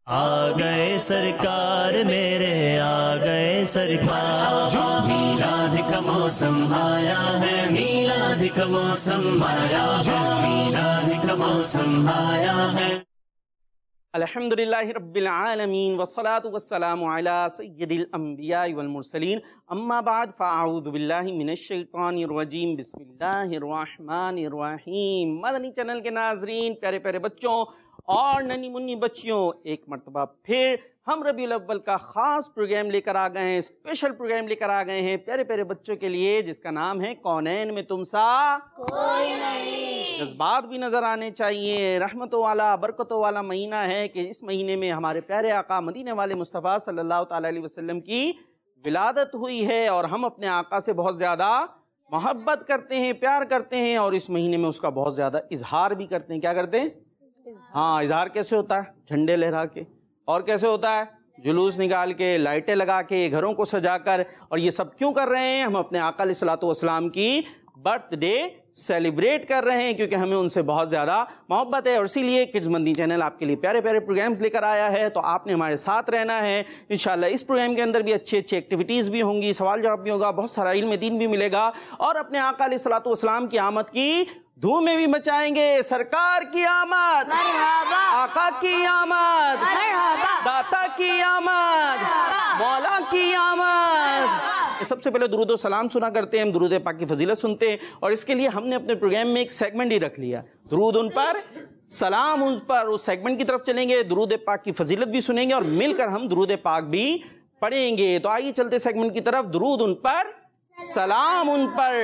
آ گئے سرکار میرے، آ گئے سرکار، میلاد کا موسم آیا ہے، میلاد کا موسم آیا ہے، میلاد کا موسم آیا ہے۔ الحمدللہ رب العالمین والصلاة والسلام علی سید الانبیاء والمرسلین، اما بعد فاعوذ باللہ من الشیطان الرجیم، بسم اللہ الرحمن الرحیم۔ مدنی چینل کے ناظرین، پیارے پیارے بچوں اور ننھی منی بچیوں، ایک مرتبہ پھر ہم ربیع الاول کا خاص پروگرام لے کر آ گئے ہیں، اسپیشل پروگرام لے کر آ گئے ہیں پیارے پیارے بچوں کے لیے، جس کا نام ہے کونین میں تم سا کوئی نہیں۔ جذبات بھی نظر آنے چاہیے، رحمتوں والا برکتوں والا مہینہ ہے کہ اس مہینے میں ہمارے پیارے آقا مدینے والے مصطفیٰ صلی اللہ تعالیٰ علیہ وسلم کی ولادت ہوئی ہے، اور ہم اپنے آقا سے بہت زیادہ محبت کرتے ہیں، پیار کرتے ہیں، اور اس مہینے میں اس کا بہت زیادہ اظہار بھی کرتے ہیں۔ کیا کرتے ہیں؟ ہاں، اظہار کیسے ہوتا ہے؟ جھنڈے لہرا کے۔ اور کیسے ہوتا ہے؟ جلوس نکال کے، لائٹیں لگا کے، گھروں کو سجا کر۔ اور یہ سب کیوں کر رہے ہیں؟ ہم اپنے آقا علیہ الصلوۃ والسلام کی برتھ ڈے سیلیبریٹ کر رہے ہیں، کیونکہ ہمیں ان سے بہت زیادہ محبت ہے، اور اسی لیے کڈز مدنی چینل آپ کے لیے پیارے پیارے پروگرامز لے کر آیا ہے۔ تو آپ نے ہمارے ساتھ رہنا ہے انشاءاللہ۔ اس پروگرام کے اندر بھی اچھی اچھی ایکٹیویٹیز بھی ہوں گی، سوال جواب بھی ہوگا، بہت سارا علم دین بھی ملے گا، اور اپنے آقا علیہ الصلوۃ والسلام کی آمد کی دھومیں بھی مچائیں گے۔ سرکار کی آمد، مرحبا، آقا کی آمد، مرحبا، داتا کی آمد، مولا کی آمد۔ سب سے پہلے درود و سلام سنا کرتے ہیں، ہم درود پاک کی فضیلت سنتے ہیں، اور اس کے لیے ہم نے اپنے پروگرام میں ایک سیگمنٹ ہی رکھ لیا، درود ان پر، سلام ان پر۔ اس سیگمنٹ کی طرف چلیں گے، درود پاک کی فضیلت بھی سنیں گے، اور مل کر ہم درود پاک بھی پڑھیں گے۔ تو آئیے چلتے سیگمنٹ کی طرف، درود ان پر، سلام ان پر۔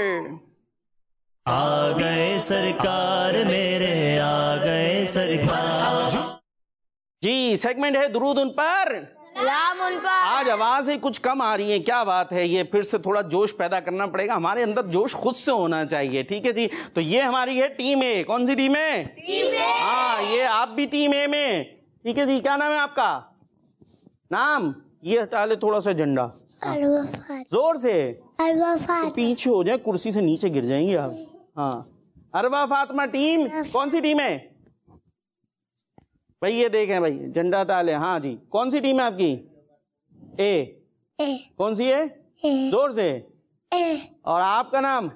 آ گئے سرکار میرے، آ گئے سرکار۔ جی، سیگمنٹ ہے درود ان پر، سلام ان پر۔ آج آوازیں کچھ کم آ رہی ہیں، کیا بات ہے؟ یہ پھر سے تھوڑا جوش پیدا کرنا پڑے گا، ہمارے اندر جوش خود سے ہونا چاہیے، ٹھیک ہے جی؟ تو یہ ہماری ہے ٹیم اے۔ کون سی ٹیم ہے؟ ٹیم اے۔ ہاں، یہ آپ بھی ٹیم اے میں، ٹھیک ہے جی؟ کیا نام ہے آپ کا؟ نام؟ یہ ہٹا لے تھوڑا سا جھنڈا، زور سے، پیچھے ہو جائیں، کرسی سے نیچے گر جائیں گے آپ۔ ہاں، اروا فاطمہ ٹیم، کون سی ٹیم ہے بھائی؟ یہ دیکھیں بھائی، جھنڈا ڈالے۔ ہاں جی، کون سی ٹیم ہے آپ کی؟ اے۔ کون سی ہے؟ زور سے۔ اور آپ کا نام؟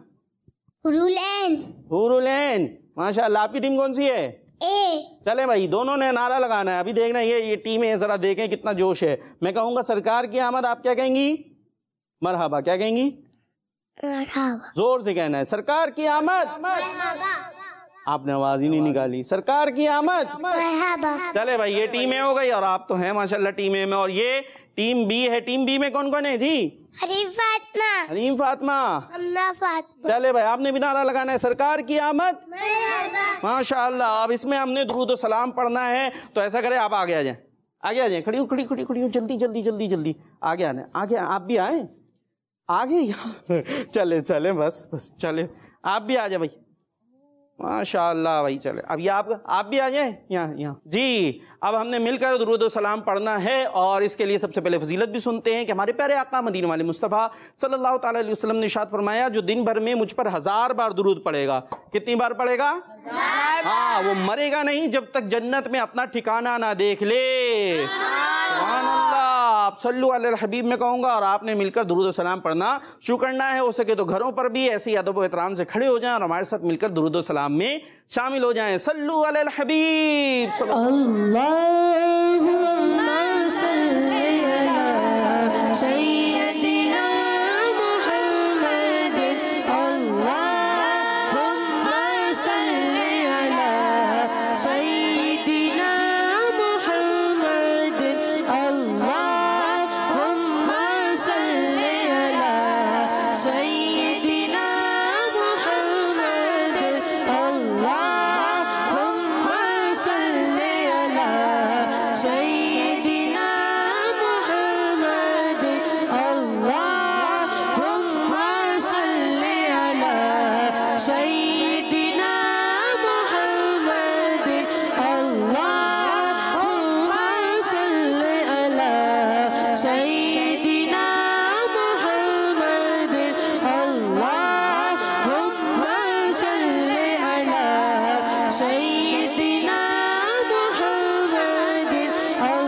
حورالعین۔ ماشاء اللہ، آپ کی ٹیم کون سی ہے؟ چلے بھائی، دونوں نے نعرہ لگانا ہے، ابھی دیکھنا ہے یہ ٹیم ہے، ذرا دیکھیں کتنا جوش ہے۔ میں کہوں گا سرکار کی آمد، آپ کیا کہیں گی؟ مرحبا۔ کیا کہیں گی؟ زور سے کہنا ہے، سرکار کی آمد۔ آپ نے آواز ہی نہیں نکالی، سرکار کی آمد۔ چلے بھائی، یہ ٹیم اے ہو گئی، اور آپ تو ہیں ماشاءاللہ ٹیم اے میں، اور یہ ٹیم بی ہے۔ ٹیم بی میں کون کون ہے جی؟ حلیم فاطمہ۔ چلے بھائی، آپ نے بھی نعرہ لگانا ہے، سرکار کی آمد۔ ماشاءاللہ۔ اب اس میں ہم نے درود و سلام پڑھنا ہے، تو ایسا کریں آپ آگے آ جائیں، آگے آ جائیں، کھڑی ہو، جلدی جلدی جلدی جلدی آگے آنے، آگے آپ بھی آئیں، آگے چلے بس چلے، آپ بھی آ جائیں بھائی، ماشاءاللہ بھائی۔ چلے اب یہ آپ بھی آ جائیں یہاں جی۔ اب ہم نے مل کر درود و سلام پڑھنا ہے، اور اس کے لیے سب سے پہلے فضیلت بھی سنتے ہیں کہ ہمارے پیارے آقا مدینے والے مصطفیٰ صلی اللہ تعالیٰ علیہ وسلم نے ارشاد فرمایا، جو دن بھر میں مجھ پر 1000 بار درود پڑھے گا۔ کتنی بار پڑھے گا؟ 1000 بار۔ ہاں، وہ مرے گا نہیں جب تک جنت میں اپنا ٹھکانہ نہ دیکھ لے۔ سبحان اللہ۔ آپ صلو علی الحبیب میں کہوں گا، اور آپ نے مل کر درود و سلام پڑھنا شروع کرنا ہے۔ ہو سکے تو گھروں پر بھی ایسے ہی ادب و احترام سے کھڑے ہو جائیں، اور ہمارے ساتھ مل کر درود و سلام میں شامل ہو جائیں۔ صلو علی الحبیب۔ اللہم صلی علی سیدنا محمد، اللہم صلی علی سیدنا محمد، اللہم صلی علی سیدنا محمد، اللہم صلی علی سیدنا محمد، اللہم صلی علی سیدنا محمد، اللہم صلی علی سیدنا محمد، اللہم صلی علی سیدنا محمد،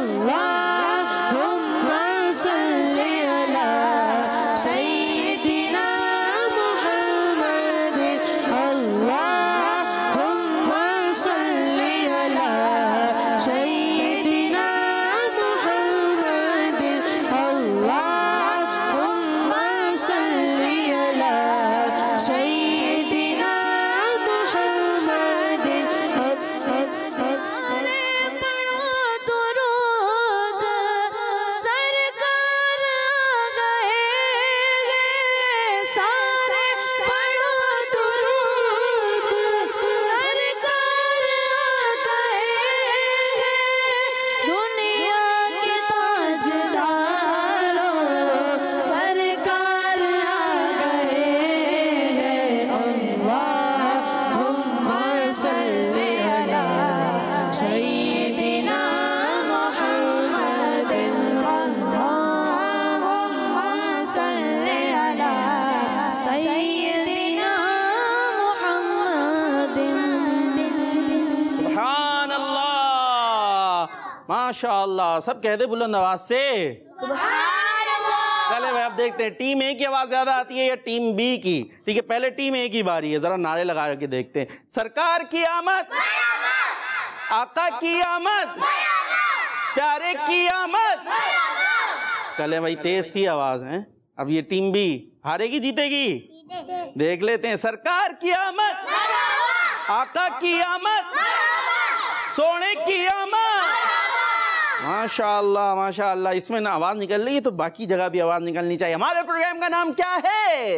ماشاءاللہ، سب کہتے بلند آواز سے سبحان اللہ. چلے بھائی اب دیکھتے ہیں ٹیم اے کی آواز زیادہ آتی ہے یا ٹیم بی کی. ٹھیک ہے، پہلے ٹیم اے کی باری ہے، ذرا نعرے لگا کے دیکھتے ہیں. سرکار کی آمد، آقا کی آمد، پیارے کی آمد. چلے بھائی تیز تھی آواز ہے. اب یہ ٹیم بی ہارے گی جیتے گی؟ دیکھ لیتے ہیں. سرکار کی آمد، آقا کی آمد، سونے کی آمد. ماشاءاللہ ماشاءاللہ، اس میں نہ آواز نکل رہی ہے تو باقی جگہ بھی آواز نکلنی چاہیے. ہمارے پروگرام کا نام کیا ہے؟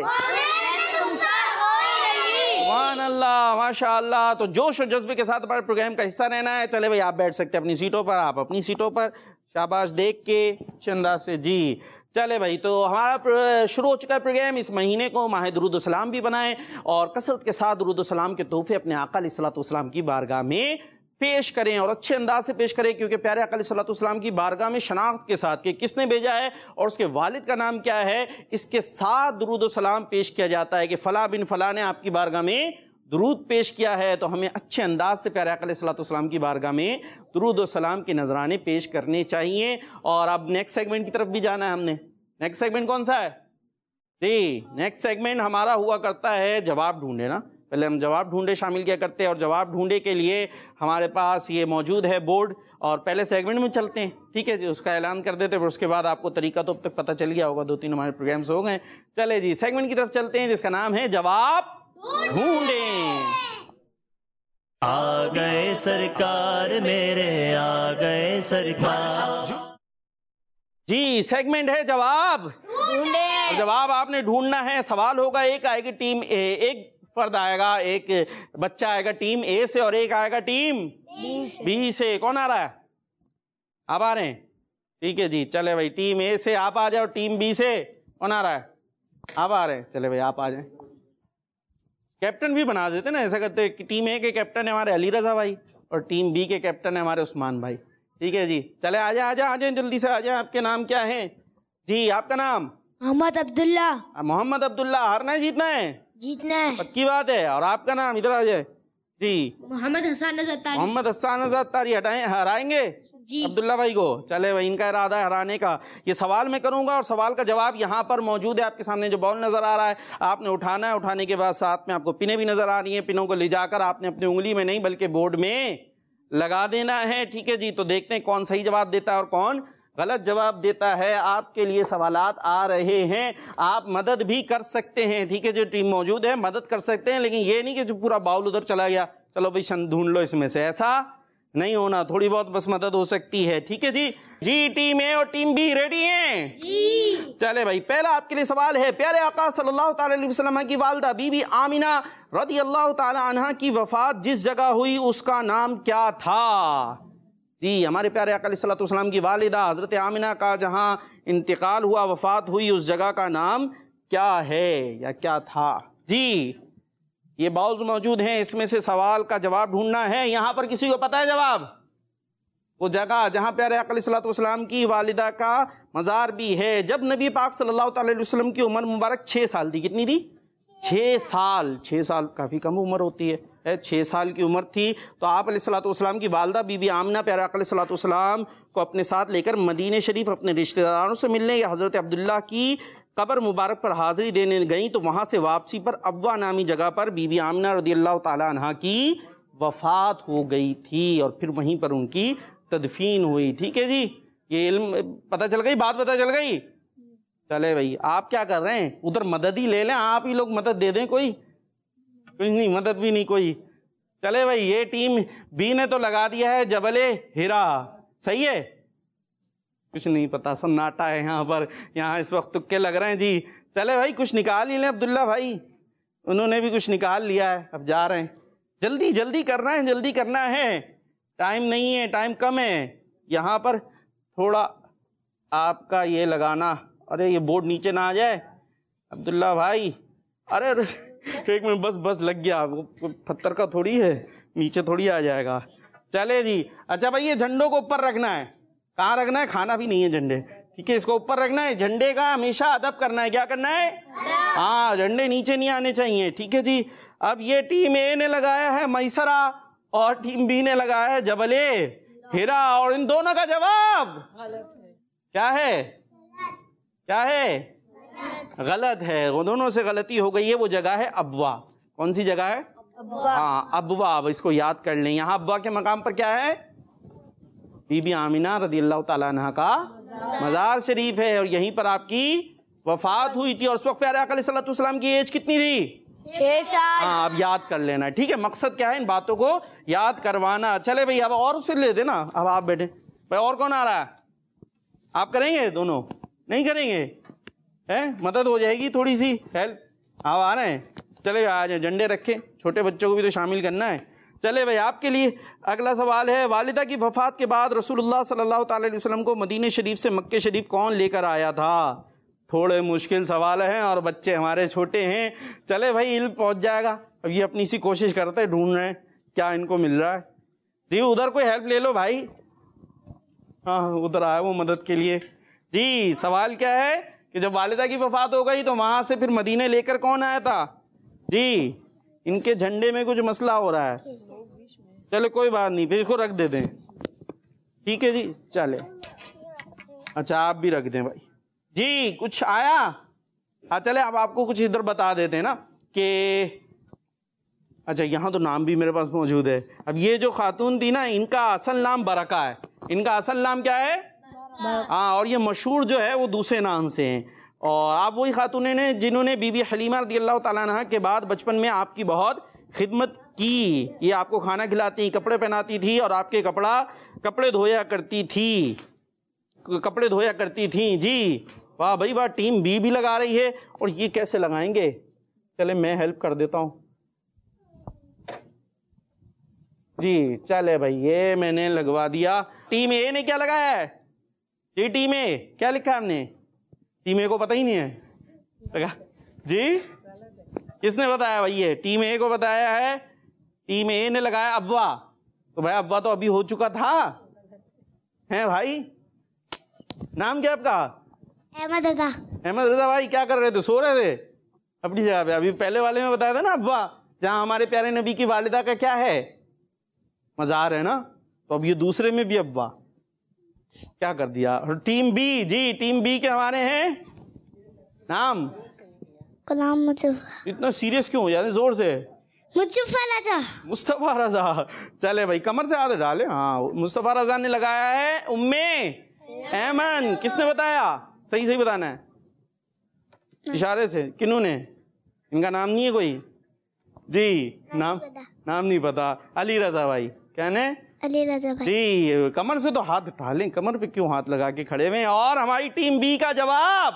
سبحان اللہ ماشاءاللہ. تو جوش و جذبے کے ساتھ ہمارے پروگرام کا حصہ رہنا ہے. چلے بھائی آپ بیٹھ سکتے ہیں اپنی سیٹوں پر، آپ اپنی سیٹوں پر. شاباش، دیکھ کے اچھے انداز سے. جی چلے بھائی، تو ہمارا شروع ہو چکا ہے پروگرام. اس مہینے کو ماہ درود و سلام بھی بنائیں اور کثرت کے ساتھ درود و سلام کے تحفے اپنے آقا علیہ الصلوۃ والسلام کی بارگاہ میں پیش کریں اور اچھے انداز سے پیش کریں، کیونکہ پیارے آقا علیہ الصلوۃ والسلام کی بارگاہ میں شناخت کے ساتھ کہ کس نے بھیجا ہے اور اس کے والد کا نام کیا ہے، اس کے ساتھ درود و سلام پیش کیا جاتا ہے کہ فلاں بن فلاں نے آپ کی بارگاہ میں درود پیش کیا ہے. تو ہمیں اچھے انداز سے پیارے آقا علیہ الصلوۃ والسلام کی بارگاہ میں درود و سلام کے نذرانے پیش کرنے چاہیے. اور اب نیکسٹ سیگمنٹ کی طرف بھی جانا ہے ہم نے. نیکسٹ سیگمنٹ کون سا ہے؟ جی نیکسٹ سیگمنٹ ہمارا ہوا کرتا ہے جواب ڈھونڈے. نا پہلے ہم جواب ڈھونڈے شامل کیا کرتے ہیں اور جواب ڈھونڈے کے لیے ہمارے پاس یہ موجود ہے بورڈ. اور پہلے سیگمنٹ میں چلتے ہیں. ٹھیک ہے جی، اس کا اعلان کر دیتے پھر اس کے بعد آپ کو طریقہ تو اب تک پتہ چل گیا ہوگا، 2-3 ہمارے پروگرامس ہو گئے. چلے جی سیگمنٹ کی طرف چلتے ہیں جس کا نام ہے جواب ڈھونڈیں. آ گئے سرکار میرے، آ گئے سرکار. جی سیگمنٹ ہے جواب ڈھونڈیں. جواب آپ نے ڈھونڈنا ہے. سوال ہوگا، ایک آئے گی ٹیم اے، ایک فرد آئے گا، ایک بچہ آئے گا ٹیم اے سے اور ایک آئے گا ٹیم بی سے. کون آ رہا ہے؟ آپ آ رہے ہیں؟ ٹھیک ہے جی. چلے بھائی ٹیم اے سے آپ آ جاؤ، ٹیم بی سے کون آ رہا ہے؟ آپ آ رہے ہیں. چلے بھائی آپ آ جائیں. کیپٹن بھی بنا دیتے نا، ایسا کرتے کہ ٹیم اے کے کیپٹن ہے ہمارے علی رضا بھائی اور ٹیم بی کے کیپٹن ہے ہمارے عثمان بھائی. ٹھیک ہے جی. چلے آ جائیں جلدی سے آ جائیں. آپ کے نام کیا ہے جی؟ آپ کا نام؟ محمد عبداللہ. محمد عبداللہ. ہارنا ہے جیتنا ہے؟ جیتنا ہے. پکی بات ہے. اور آپ کا نام؟ ادھر آ جائے. جی محمد حسان اتاری. محمد حسان اتاری. ہرائیں گے جی عبداللہ بھائی کو. چلے بھائی ان کا ارادہ ہے ہرانے کا. یہ سوال میں کروں گا اور سوال کا جواب یہاں پر موجود ہے آپ کے سامنے. جو باؤل نظر آ رہا ہے آپ نے اٹھانا ہے. اٹھانے کے بعد ساتھ میں آپ کو پنیں بھی نظر آ رہی ہیں. پنوں کو لے جا کر آپ نے اپنی انگلی میں نہیں بلکہ بورڈ میں لگا دینا ہے. ٹھیک ہے جی. تو دیکھتے ہیں کون صحیح جواب دیتا ہے اور کون غلط جواب دیتا ہے. آپ کے لیے سوالات آ رہے ہیں. آپ مدد بھی کر سکتے ہیں. ٹھیک ہے جو ٹیم موجود ہے مدد کر سکتے ہیں، لیکن یہ نہیں کہ جو پورا باؤل ادھر چلا گیا چلو بھائی ڈھونڈ لو اس میں سے. ایسا نہیں ہونا. تھوڑی بہت بس مدد ہو سکتی ہے. ٹھیک ہے جی. جی ٹیم اے اور ٹیم بی ریڈی ہیں؟ جی. چلے بھائی پہلا آپ کے لیے سوال ہے. پیارے آقا صلی اللہ تعالی علیہ وسلم کی والدہ بی بی آمینہ رضی اللہ تعالی عنہ کی وفات جس جگہ ہوئی اس کا نام کیا تھا؟ جی ہمارے پیارے آقا علیہ الصلوۃ والسلام کی والدہ حضرت آمینہ کا جہاں انتقال ہوا، وفات ہوئی، اس جگہ کا نام کیا ہے یا کیا تھا؟ جی یہ باؤلز موجود ہیں، اس میں سے سوال کا جواب ڈھونڈنا ہے. یہاں پر کسی کو پتہ ہے جواب؟ وہ جگہ جہاں پیارے آقا علیہ الصلوۃ والسلام کی والدہ کا مزار بھی ہے. جب نبی پاک صلی اللہ تعالی علیہ وسلم کی عمر مبارک 6 سال تھی. کتنی تھی؟ 6 سال. 6 سال کافی کم عمر ہوتی ہے. 6 سال کی عمر تھی تو آپ علیہ الصلوۃ والسلام کی والدہ بی بی آمنہ پیارے آقا علیہ الصلوۃ والسلام کو اپنے ساتھ لے کر مدینہ شریف اپنے رشتہ داروں سے ملنے یا حضرت عبداللہ کی قبر مبارک پر حاضری دینے گئیں. تو وہاں سے واپسی پر ابوا نامی جگہ پر بی بی آمنہ رضی اللہ تعالی عنہا کی وفات ہو گئی تھی اور پھر وہیں پر ان کی تدفین ہوئی. ٹھیک ہے جی. یہ علم پتہ چل گئی، بات پتہ چل گئی. چلے بھائی آپ کیا کر رہے ہیں؟ ادھر مدد ہی لے لیں. آپ ہی لوگ مدد دے دیں. کوئی کچھ نہیں، مدد بھی نہیں کوئی. چلے بھائی یہ ٹیم بی نے تو لگا دیا ہے جبل ہرا. صحیح ہے؟ کچھ نہیں پتا، سناٹا ہے یہاں پر. یہاں اس وقت تکے لگ رہے ہیں جی. چلے بھائی کچھ نکال ہی لیں. عبداللہ بھائی انہوں نے بھی کچھ نکال لیا ہے. اب جا رہے ہیں. جلدی جلدی کرنا ہے، جلدی کرنا ہے. ٹائم نہیں ہے، ٹائم کم ہے. یہاں پر تھوڑا آپ کا یہ لگانا. ارے یہ بورڈ نیچے نہ آ جائے عبداللہ بھائی. ارے ایک میں بس لگ گیا. پتھر کا تھوڑی ہے، نیچے تھوڑی آ جائے گا. چلے جی. اچھا بھائی یہ جھنڈوں کو اوپر رکھنا ہے. کہاں رکھنا ہے؟ کھانا بھی نہیں ہے جھنڈے. ٹھیک ہے اس کو اوپر رکھنا ہے. جھنڈے کا ہمیشہ ادب کرنا ہے. کیا کرنا ہے؟ ہاں جھنڈے نیچے نہیں آنے چاہیے. ٹھیک ہے جی. اب یہ ٹیم اے نے لگایا ہے میسرہ اور ٹیم بی نے لگایا ہے جبل ہیرا، اور ان دونوں کا جواب کیا ہے؟ کیا ہے؟ غلط ہے، وہ دونوں سے غلطی ہو گئی ہے، وہ جگہ ہے ابوا۔ کون سی جگہ ہے؟ ہاں ابوا، اس کو یاد کر لیں۔ یہاں ابوا کے مقام پر کیا ہے؟ بی بی آمینہ رضی اللہ تعالیٰ عنہ کا مزار شریف ہے، اور یہیں پر آپ کی وفات ہوئی تھی، اور اس وقت پیارے آقا علیہ الصلوۃ والسلام کی ایج کتنی تھی؟ 6 سال۔ ہاں اب یاد کر لینا، ٹھیک ہے؟ مقصد کیا ہے؟ ان باتوں کو یاد کروانا۔ چلے بھائی اب اور سے لے دے نا، اب آپ بیٹھے بھائی، اور کون آ رہا ہے؟ آپ کریں گے؟ دونوں نہیں کریں گے؟ مدد ہو جائے گی تھوڑی سی ہیلپ۔ آپ آ رہے ہیں؟ چلے آ جائیں، جھنڈے رکھیں، چھوٹے بچوں کو بھی تو شامل کرنا ہے۔ چلے بھائی آپ کے لیے اگلا سوال ہے، والدہ کی وفات کے بعد رسول اللہ صلی اللہ تعالی علیہ وسلم کو مدینہ شریف سے مکہ شریف کون لے کر آیا تھا؟ تھوڑے مشکل سوال ہیں اور بچے ہمارے چھوٹے ہیں، چلے بھائی علم پہنچ جائے گا۔ اب یہ اپنی سی کوشش کرتے ہیں، ڈھونڈ رہے ہیں کیا ان کو مل رہا ہے۔ جی ادھر کوئی ہیلپ لے لو بھائی، ہاں ادھر آیا وہ مدد کے لیے۔ جی سوال کیا ہے کہ جب والدہ کی وفات ہو گئی تو وہاں سے پھر مدینہ لے کر کون آیا تھا؟ جی ان کے جھنڈے میں کچھ مسئلہ ہو رہا ہے، چلے کوئی بات نہیں، پھر اس کو رکھ دیتے ہیں، ٹھیک ہے جی؟ چلے اچھا آپ بھی رکھ دیں بھائی۔ جی کچھ آیا؟ ہاں چلے اب آپ کو کچھ ادھر بتا دیتے ہیں نا کہ اچھا یہاں تو نام بھی میرے پاس موجود ہے۔ اب یہ جو خاتون تھی نا، ان کا اصل نام برکہ ہے۔ ان کا اصل نام کیا ہے؟ ہاں، اور یہ مشہور جو ہے وہ دوسرے نام سے ہیں، اور آپ وہی خاتونیں نے جنہوں نے بی بی حلیمہ رضی اللہ تعالیٰ عنہ کے بعد بچپن میں آپ کی بہت خدمت کی۔ یہ آپ کو کھانا کھلاتی، کپڑے پہناتی تھی، اور آپ کے کپڑے دھویا کرتی تھیں۔ جی واہ بھائی واہ، ٹیم بی بھی لگا رہی ہے، اور یہ کیسے لگائیں گے؟ چلے میں ہیلپ کر دیتا ہوں۔ جی چلے بھائی یہ میں نے لگوا دیا۔ ٹیم اے نے کیا لگایا ہے؟ جی ٹیم اے کیا لکھا ہے ہم نے؟ ٹیم اے کو پتہ ہی نہیں ہے؟ جی کس نے بتایا بھائی؟ یہ ٹیم اے کو بتایا ہے، ٹیم اے نے لگایا ابوا۔ تو بھائی ابوا تو ابھی ہو چکا تھا ہیں بھائی۔ نام کیا آپ کا؟ احمد رضا۔ احمد رضا بھائی کیا کر رہے تھے؟ سو رہے تھے اپنی جگہ پہ؟ ابھی پہلے والے میں بتایا تھا نا ابوا، جہاں ہمارے پیارے نبی کی والدہ کا کیا ہے؟ مزار ہے نا، تو اب یہ دوسرے میں بھی ابوا کیا کر دیا۔ ٹیم بی، جی ٹیم بی کے ہمارے ہیں نام؟ غلام مصطفیٰ۔ اتنا سیریس کیوں ہو جاتے زور سے؟ مصطفیٰ رضا۔ مصطفیٰ رضا، چلے بھائی کمر سے ہاتھ ڈالے لیں۔ ہاں مصطفیٰ رضا نے لگایا ہے ام ایمن۔ کس نے بتایا؟ صحیح بتانا ہے اشارے سے۔ کنہوں نے؟ ان کا نام نہیں ہے کوئی؟ جی نام نہیں پتا۔ علی رضا بھائی کہنے؟ علی رضا بھائی۔ جی کمر سے تو ہاتھ اٹھا لیں، کمر پہ کیوں ہاتھ لگا کے کھڑے ہوئے ہیں؟ اور ہماری ٹیم بی کا جواب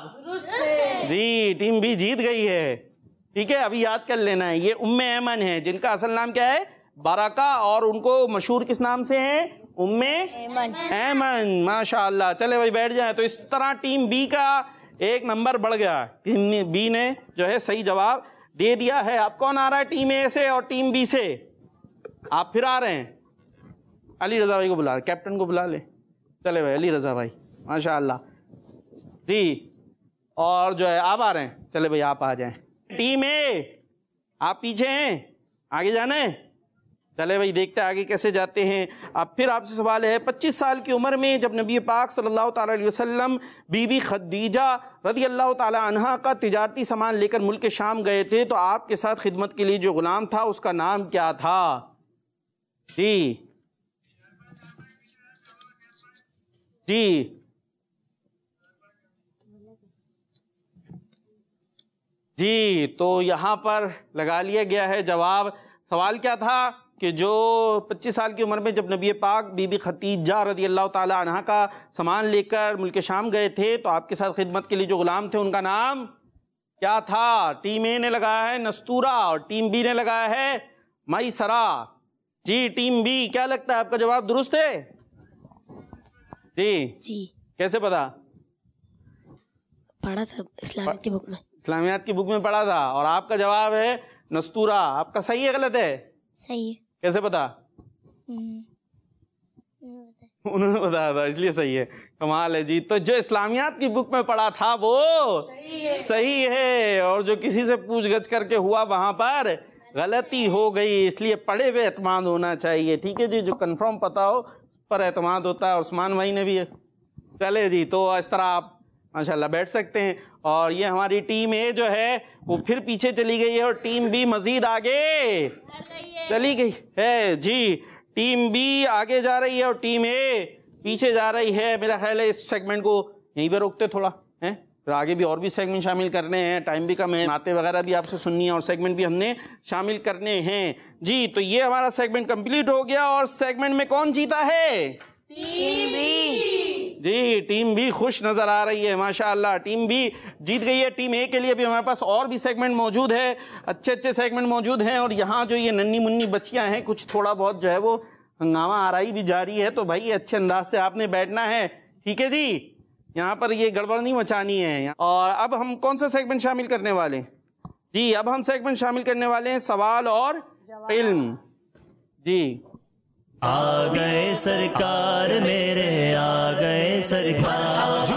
جی ٹیم بی جیت گئی ہے، ٹھیک ہے؟ ابھی یاد کر لینا ہے، یہ ام ایمن ہے جن کا اصل نام کیا ہے؟ برکہ، اور ان کو مشہور کس نام سے ہیں؟ ام ایمن۔ ماشاء اللہ۔ چلے بھائی بیٹھ جائیں۔ تو اس طرح ٹیم بی کا 1 نمبر بڑھ گیا، ٹیم بی نے جو ہے صحیح جواب دے دیا ہے۔ اب کون آ رہا ہے ٹیم اے سے اور ٹیم بی سے؟ آپ پھر آ رہے ہیں؟ علی رضا بھائی کو بلا، کیپٹن کو بلا لے۔ چلے بھائی علی رضا بھائی ماشاء اللہ جی، اور جو ہے آپ آ رہے ہیں؟ چلے بھائی آپ آ جائیں۔ ٹیم اے آپ پیچھے ہیں، آگے جانا ہے؟ چلے بھائی دیکھتے آگے کیسے جاتے ہیں۔ اب پھر آپ سے سوال ہے، 25 سال کی عمر میں جب نبی پاک صلی اللہ تعالیٰ علیہ وسلم بی بی خدیجہ رضی اللہ تعالیٰ عنہا کا تجارتی سامان لے کر ملک شام گئے تھے، تو آپ کے ساتھ خدمت کے لیے جو غلام تھا اس کا نام کیا تھا؟ جی تو یہاں پر لگا لیا گیا ہے جواب۔ سوال کیا تھا کہ جو 25 سال کی عمر میں جب نبی پاک بی بی خدیجہ رضی اللہ تعالی عنہا کا سامان لے کر ملک شام گئے تھے، تو آپ کے ساتھ خدمت کے لیے جو غلام تھے ان کا نام کیا تھا؟ ٹیم اے نے لگایا ہے نستورہ، اور ٹیم بی نے لگایا ہے میسرہ۔ جی ٹیم بی کیا لگتا ہے آپ کا جواب درست ہے؟ جی کیسے پتا؟ پڑھا تھا اسلامیات کی بک میں۔ اسلامیات کی بک میں پڑھا تھا، اور آپ کا جواب ہے نستورہ۔ آپ کا صحیح ہے غلط ہے؟ صحیح ہے۔ کیسے پتا؟ انہوں نے بتایا تھا اس لیے صحیح ہے۔ کمال ہے جی۔ تو جو اسلامیات کی بک میں پڑھا تھا وہ صحیح ہے، اور جو کسی سے پوچھ گچھ کر کے ہوا وہاں پر غلطی ہو گئی، اس لیے پڑھے ہوئے اعتماد ہونا چاہیے، ٹھیک ہے جی؟ جو کنفرم پتا ہو پر اعتماد ہوتا ہے، عثمان بھائی نے بھی ہے. چلے جی، تو اس طرح آپ ماشاءاللہ بیٹھ سکتے ہیں. اور یہ ہماری ٹیم اے جو ہے وہ پھر پیچھے چلی گئی ہے اور ٹیم بی مزید آگے چلی گئی ہے. جی ٹیم بی آگے جا رہی ہے اور ٹیم اے پیچھے جا رہی ہے. میرا خیال ہے اس سیگمنٹ کو یہیں پہ روکتے تھوڑا ہیں، پھر آگے بھی اور بھی سیگمنٹ شامل کرنے ہیں. ٹائم بھی کم ہے، نعتیں وغیرہ بھی آپ سے سننی ہے اور سیگمنٹ بھی ہم نے شامل کرنے ہیں. جی تو یہ ہمارا سیگمنٹ کمپلیٹ ہو گیا. اور سیگمنٹ میں کون جیتا ہے؟ جی ٹیم بی خوش نظر آ رہی ہے ماشاءاللہ. ٹیم بی جیت گئی ہے. ٹیم اے کے لیے بھی ہمارے پاس اور بھی سیگمنٹ موجود ہے، اچھے اچھے سیگمنٹ موجود ہیں. اور یہاں جو یہ ننھی منی بچیاں ہیں، کچھ تھوڑا بہت جو ہے وہ ہنگامہ آرائی بھی جاری ہے. تو بھائی اچھے انداز سے آپ نے بیٹھنا ہے، ٹھیک ہے جی؟ یہاں پر یہ گڑبڑ نہیں مچانی ہے. اور اب ہم کون سا سیگمنٹ شامل کرنے والے ہیں؟ جی اب ہم سیگمنٹ شامل کرنے والے ہیں سوال اور علم. جی آ گئے سرکار میرے، آ گئے سرکار.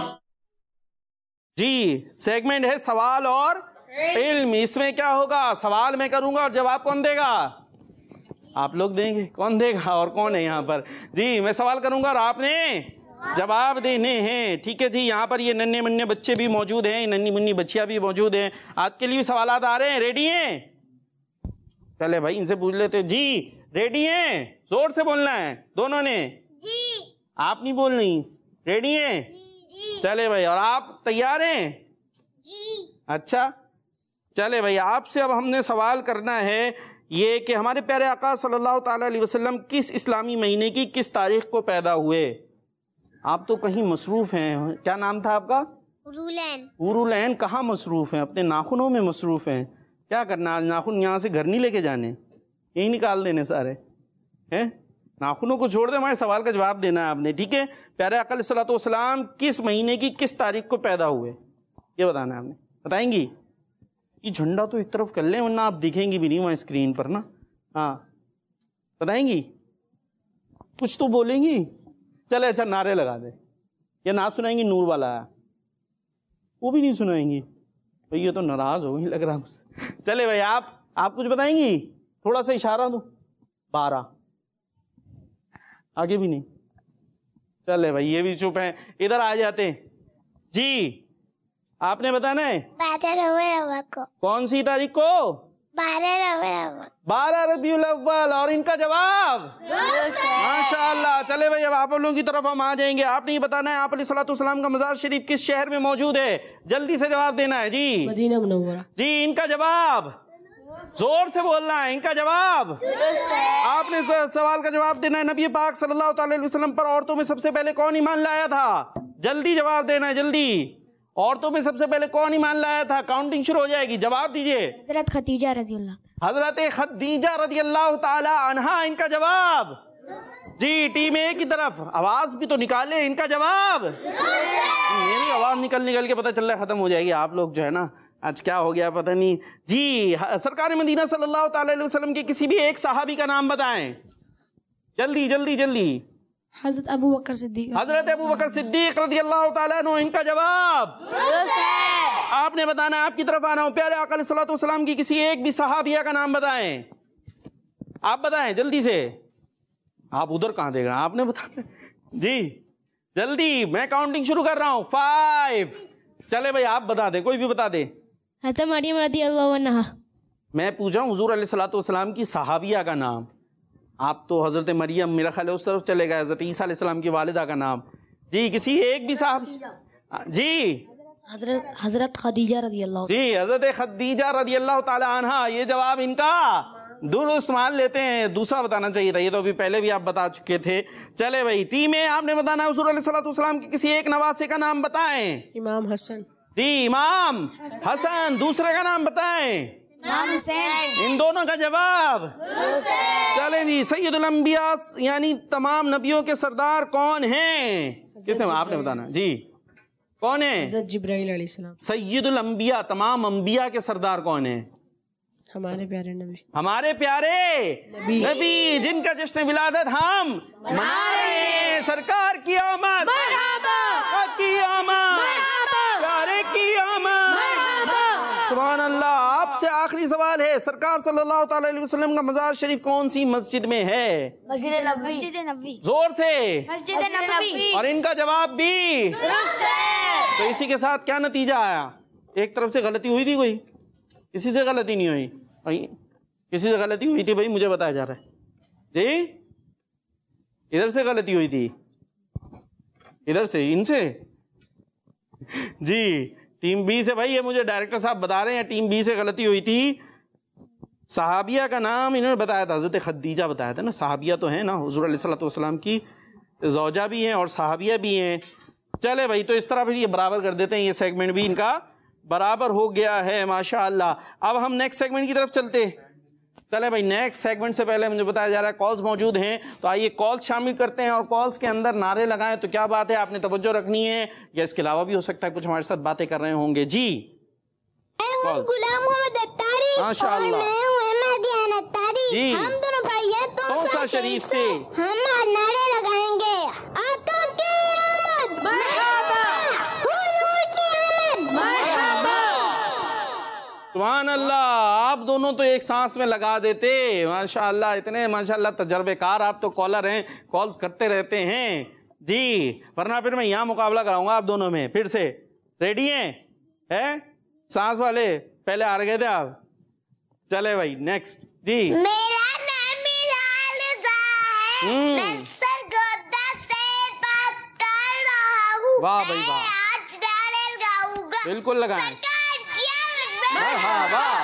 جی سیگمنٹ ہے سوال اور علم. اس میں کیا ہوگا؟ سوال میں کروں گا اور جواب کون دے گا؟ آپ لوگ دیں گے. کون دے گا اور کون ہے یہاں پر؟ جی میں سوال کروں گا اور آپ نے جواب دینے ہیں، ٹھیک ہے جی؟ یہاں پر یہ ننھے منھے بچے بھی موجود ہیں، ننھی منھی بچیاں بھی موجود ہیں. آپ کے لیے بھی سوالات آ رہے ہیں، ریڈی ہیں؟ چلے بھائی ان سے پوچھ لیتے. جی ریڈی ہیں؟ زور سے بولنا ہے دونوں نے. جی آپ نہیں بولنی. ریڈی ہیں؟ جی چلے بھائی. اور آپ تیار ہیں؟ جی. اچھا چلے بھائی، آپ سے اب ہم نے سوال کرنا ہے یہ کہ ہمارے پیارے آقا صلی اللہ تعالیٰ علیہ وسلم کس اسلامی مہینے کی کس تاریخ کو پیدا ہوئے؟ آپ تو کہیں مصروف ہیں. کیا نام تھا آپ کا؟ رولین. حورالعین. کہاں مصروف ہیں؟ اپنے ناخنوں میں مصروف ہیں. کیا کرنا آج؟ ناخن یہاں سے گھر نہیں لے کے جانے، یہی نکال دینے سارے ہیں. ناخنوں کو چھوڑ دیں، ہمارے سوال کا جواب دینا ہے آپ نے، ٹھیک ہے؟ پیارے آقا علیہ الصلوۃ والسلام کس مہینے کی کس تاریخ کو پیدا ہوئے، یہ بتانا ہے آپ نے. بتائیں گی؟ یہ جھنڈا تو ایک طرف کر لیں ورنہ آپ دکھیں گی بھی نہیں وہاں اسکرین پر نا. ہاں بتائیں گی؟ کچھ تو بولیں گی. چلے اچھا نعرے لگا دیں. یا نعت سنائیں گی؟ نور والا آیا وہ بھی نہیں سنائیں گی بھئی، یہ تو ناراض ہو گئی لگ رہا مجھ سے. چلے بھائی آپ کچھ بتائیں گی؟ تھوڑا سا اشارہ دو. 12. آگے بھی نہیں. چلے بھائی یہ بھی چپ ہیں. ادھر آ جاتے ہیں. جی آپ نے بتانا ہے 12 ربیع الاول کو. کون سی تاریخ کو؟ 12 ربیع الاول. 12 ربیع الاول. اور ان کا جواب ماشاءاللہ. چلے بھائی اب آپ لوگوں کی طرف ہم آ جائیں گے. آپ نے یہ بتانا ہے آپ علیہ الصلوۃ والسلام کا مزار شریف کس شہر میں موجود ہے؟ جلدی سے جواب دینا ہے. جی مدینہ منورہ. جی ان کا جواب زور سے بولنا ہے. ان کا جواب آپ نے سوال کا جواب دینا ہے. نبی پاک صلی اللہ تعالی علیہ وسلم پر عورتوں میں سب سے پہلے کون ایمان لایا تھا؟ جلدی جواب دینا ہے جلدی. عورتوں میں سب سے پہلے کون ایمان لایا تھا؟ کاؤنٹنگ شروع ہو جائے گی. جواب دیجئے. حضرت خدیجہ رضی اللہ. حضرت خدیجہ رضی اللہ تعالی عنہا. ان کا جواب جی ٹیم اے کی طرف آواز بھی تو نکالے. ان کا جواب میری آواز نکل کے پتہ چل رہا ہے ختم ہو جائے گی. آپ لوگ جو ہے نا آج کیا ہو گیا پتہ نہیں. جی سرکار مدینہ صلی اللہ تعالی علیہ وسلم کے کسی بھی ایک صحابی کا نام بتائیں. جلدی جلدی جلدی. حضرت ابو بکر صدیق. حضرت ابو بکر صدیق رضی اللہ تعالیٰ عنہ. ان کا جواب آپ نے بتانا ہے. آپ کی طرف آنا ہوں. پیارے آقا علیہ الصلوۃ والسلام کی کسی ایک بھی صحابیہ کا نام بتائیں. آپ بتائیں جلدی سے. آپ ادھر کہاں دیکھ رہے ہیں؟ آپ نے بتانا جی جلدی. میں کاؤنٹنگ شروع کر رہا ہوں. 5. چلے بھائی آپ بتا دیں، کوئی بھی بتا دے. حضرت مریم رضی اللہ عنہا. میں پوچھا ہوں حضور علیہ الصلوۃ والسلام کی صحابیہ کا نام. آپ تو حضرت مریم میرا خیال ہے اس طرف چلے گئے. حضرت عیسیٰ علیہ السلام کی والدہ کا نام. جی کسی ایک بھی صاحب. جی حضرت خدیجہ رضی اللہ. جی حضرت خدیجہ رضی اللہ تعالی عنہا. یہ جواب ان کا درست مان لیتے ہیں. دوسرا بتانا چاہیے تھا، یہ تو ابھی پہلے بھی آپ بتا چکے تھے. چلے بھائی ٹیم اے آپ نے بتانا حضور علیہ الصلوۃ والسلام کی کسی ایک نواسے کا نام بتائیں. امام حسن. جی امام حسن. دوسرے کا نام بتائیں. امام حسین. ان دونوں کا جواب چلیں جی. سید الانبیاء یعنی تمام نبیوں کے سردار کون ہیں؟ کس نے؟ آپ نے بتانا. جی کون ہیں؟ حضرت جبرائیل علیہ السلام. سید الانبیاء تمام انبیاء کے سردار کون ہیں؟ ہمارے پیارے نبی. ہمارے پیارے نبی جن کا جشن ولادت ہم منا رہے ہیں. سرکار کی آمد، کی آمد، پیارے کی آمد. سبحان اللہ. آپ سے آخر آخری سوال ہے، سرکار صلی اللہ تعالی علیہ وسلم کا مزار شریف کون سی مسجد میں ہے؟ مسجد نبوی. زور سے. مسجد نبوی. اور ان کا جواب بھی تو اسی کے ساتھ کیا نتیجہ آیا؟ ایک طرف سے غلطی ہوئی تھی کوئی؟ کسی سے غلطی نہیں ہوئی بھائی؟ کسی سے غلطی ہوئی تھی بھائی؟ مجھے بتایا جا رہا ہے جی. ادھر سے غلطی ہوئی تھی، ادھر سے، ان سے جی. ٹیم بی سے بھائی، یہ مجھے ڈائریکٹر صاحب بتا رہے ہیں ٹیم بی سے غلطی ہوئی تھی. صحابیہ کا نام انہوں نے بتایا تھا، حضرت خدیجہ بتایا تھا نا. صحابیہ تو ہیں نا، حضور علیہ الصلوۃ والسلام کی زوجہ بھی ہیں اور صحابیہ بھی ہیں. چلے بھائی، تو اس طرح پھر یہ برابر کر دیتے ہیں، یہ سیگمنٹ بھی ان کا برابر ہو گیا ہے ماشاءاللہ. اب ہم نیکسٹ سیگمنٹ کی طرف چلتے. چلے بھائی، نیکسٹ سیگمنٹ سے پہلے مجھے بتایا جا رہا ہے کالز موجود ہیں، تو آئیے کالز شامل کرتے ہیں اور کالز کے اندر نعرے لگائیں. تو کیا بات ہے، آپ نے توجہ رکھنی ہے، یا اس کے علاوہ بھی ہو سکتا ہے کچھ ہمارے ساتھ باتیں کر رہے ہوں گے. جی غلام محمد اتاری ماشاءاللہ. اور میں ہوں احمد دیان اتاری. جی. ہم دونوں بھائی ہیں توسا شریف سے. ہم نعرے لگائیں گے، آقا کی آمد مرحبا، حضور کی آمد مرحبا. سبحان اللہ، آپ دونوں تو ایک سانس میں لگا دیتے ماشاءاللہ. اتنے ماشاءاللہ تجربے کار آپ تو کالر ہیں، کالز کرتے رہتے ہیں جی. ورنہ پھر میں یہاں مقابلہ کراؤں گا آپ دونوں میں. پھر سے ریڈی ہیں؟ سانس والے پہلے ہار گئے تھے آپ. چلے بھائی نیکسٹ جی. میرا نام میرالزا ہے، میں سرگودا سے بات کر رہا ہوں. واہ بھائی واہ، آج نعرے لگاؤں گا. بالکل لگائیں. مرحبا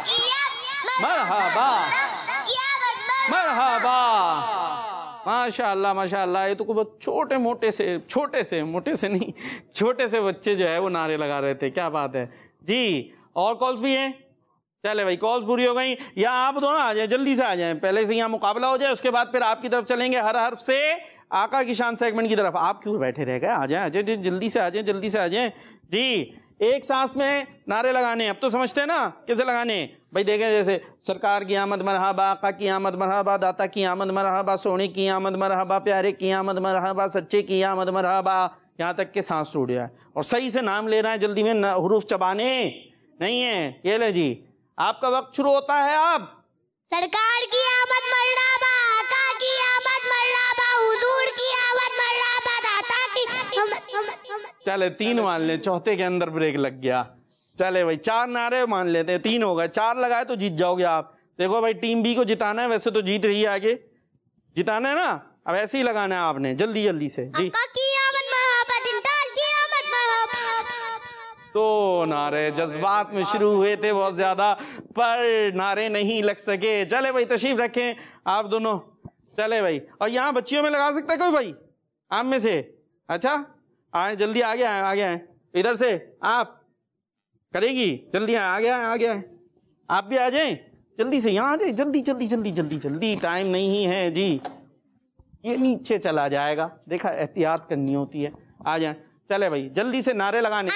مرحبا مرحبا. ماشاء اللہ ماشاء اللہ. یہ تو کوئی چھوٹے موٹے سے نہیں، چھوٹے سے بچے جو ہے وہ نعرے لگا رہے تھے. کیا بات ہے جی. اور کالز بھی ہیں. چلے بھائی، کالز پوری ہو گئی. یا آپ دونوں آ جائیں، جلدی سے آ جائیں، پہلے سے یہاں مقابلہ ہو جائے، اس کے بعد پھر آپ کی طرف چلیں گے ہر حرف سے آقا کی شان سیگمنٹ کی طرف. آپ کیوں بیٹھے رہ گئے؟ آ جائیں جلدی سے آ جائیں، جلدی سے آ جائیں جی. ایک سانس میں نعرے لگانے. اب تو سمجھتے ہیں نا کیسے لگانے بھائی؟ دیکھیں جیسے سرکار کی آمد مرحبا، آقا کی آمد مرحبا، داتا کی آمد مرحبا، سونے کی آمد مرحبا، پیارے کی آمد مرحبا، سچے کی آمد مرحبا، یہاں تک کہ سانس ٹوٹ جائے. اور صحیح سے نام لینا ہے، جلدی میں حروف چبانے نہیں ہیں. یہ لے جی، آپ کا وقت شروع ہوتا ہے. آپ سرکار کی آمد مرحبا، آقا کی آمد مرحبا، حضور کی آمد مرحبا، داتا کی آمد. چلے 3 مان لیں، چوتھے کے اندر بریک لگ گیا. چلے بھائی 4 نعرے مان لیتے ہیں، 3 ہو گئے. 4 لگائے تو جیت جاؤ گے آپ. دیکھو بھائی، ٹیم بی کو جتانا ہے، ویسے تو جیت رہی ہے، آگے جتانا ہے نا. اب ایسے ہی لگانا ہے آپ نے، جلدی جلدی سے جی. آقا کی آمد مرحبا، دلدار کی آمد مرحبا. تو نعرے جذبات میں شروع ہوئے تھے بہت زیادہ، پر نعرے نہیں لگ سکے. چلے بھائی تشریف رکھیں آپ دونوں. چلے بھائی، اور یہاں بچیوں میں لگا سکتا ہے کوئی بھائی آپ میں سے؟ اچھا آئیں، جلدی آگے آئیں، آگے آئیں. ادھر سے آپ کرے گی، جلدی آئیں، آگے آئیں، آگے آئیں. آپ بھی آ جائیں جلدی سے، یہاں آ جائیں، جلدی جلدی جلدی جلدی جلدی. ٹائم نہیں ہے جی، یہ نیچے چلا جائے گا. دیکھا، احتیاط کرنی ہوتی ہے. آ جائیں. چلے بھائی جلدی سے نعرے لگانے.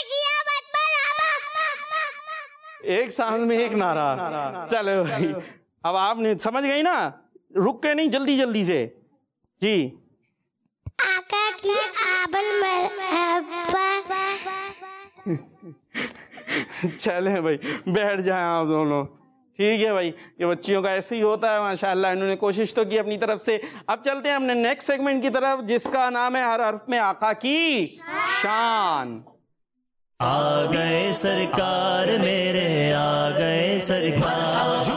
ایک سانس میں ایک نعرہ. چلو بھائی، اب آپ نے سمجھ گئی نا، رک کے نہیں، جلدی جلدی سے جی. آقا کی آمد مرحبا. چلے بھائی بیٹھ جائیں آپ دونوں. ٹھیک ہے بھائی، یہ بچیوں کا ایسے ہی ہوتا ہے ماشاءاللہ. انہوں نے کوشش تو کی اپنی طرف سے. اب چلتے ہیں ہم نے نیکسٹ سیگمنٹ کی طرف، جس کا نام ہے ہر حرف میں آقا کی شان. آ گئے سرکار میرے، آ گئے سرکار.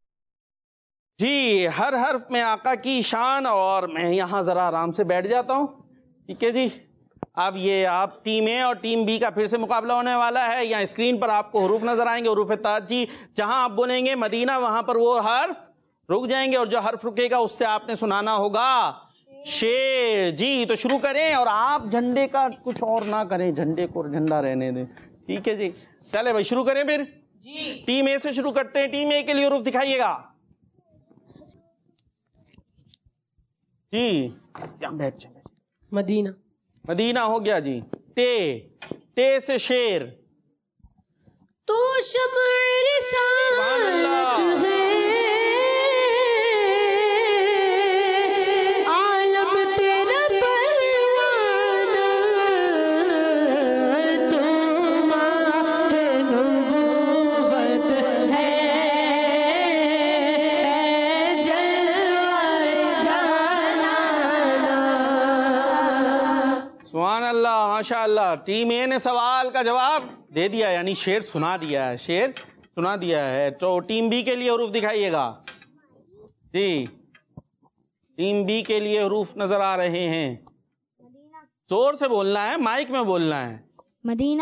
جی، ہر حرف میں آقا کی شان. اور میں یہاں ذرا آرام سے بیٹھ جاتا ہوں. ٹھیک ہے جی. اب یہ آپ ٹیم اے اور ٹیم بی کا پھر سے مقابلہ ہونے والا ہے. یہاں اسکرین پر آپ کو حروف نظر آئیں گے، حروف تاجی. جہاں آپ بولیں گے مدینہ، وہاں پر وہ حرف رک جائیں گے، اور جو حرف رکے گا اس سے آپ نے سنانا ہوگا شیر. جی تو شروع کریں، اور آپ جھنڈے کا کچھ اور نہ کریں، جھنڈے کو جھنڈا رہنے دیں. ٹھیک ہے جی. چلے بھائی شروع کریں پھر. ٹیم اے سے شروع کرتے ہیں. ٹیم اے کے لیے حروف دکھائیے گا جی. یہاں بیٹھ جائیں. مدینہ. مدینہ ہو گیا جی. تے سے شیر. تو شمع رسالت ہے، عالم تیرا پروانہ، تو ماہ نبوت ہے سبحان اللہ ماشاء اللہ. ٹیم اے نے سوال کا جواب دے دیا, یعنی شعر سنا دیا ہے, شعر سنا دیا ہے. تو ٹیم بی کے لیے حروف دکھائیے گا جی. ٹیم بی کے لیے حروف نظر آ رہے ہیں. زور سے بولنا ہے, مائک میں بولنا ہے. مدینہ.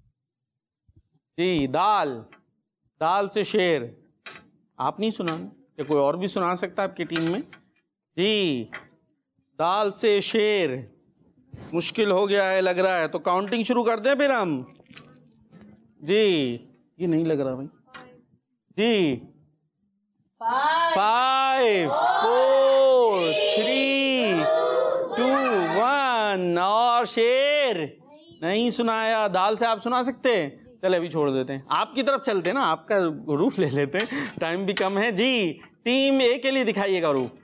جی. دال, دال سے شعر آپ نہیں سنانا یا کوئی اور بھی سنا سکتا آپ کی ٹیم میں؟ جی. دال سے شعر مشکل ہو گیا ہے لگ رہا ہے, تو کاؤنٹنگ شروع کر دیں پھر ہم. جی یہ نہیں لگ رہا بھائی. جی 5 4 3 2 1. اور شعر نہیں سنایا. دال سے آپ سنا سکتے ہیں؟ چلے ابھی چھوڑ دیتے ہیں, آپ کی طرف چلتے ہیں نا, آپ کا حروف لے لیتے ہیں, ٹائم بھی کم ہے. جی ٹیم اے کے لیے دکھائیے گا حروف.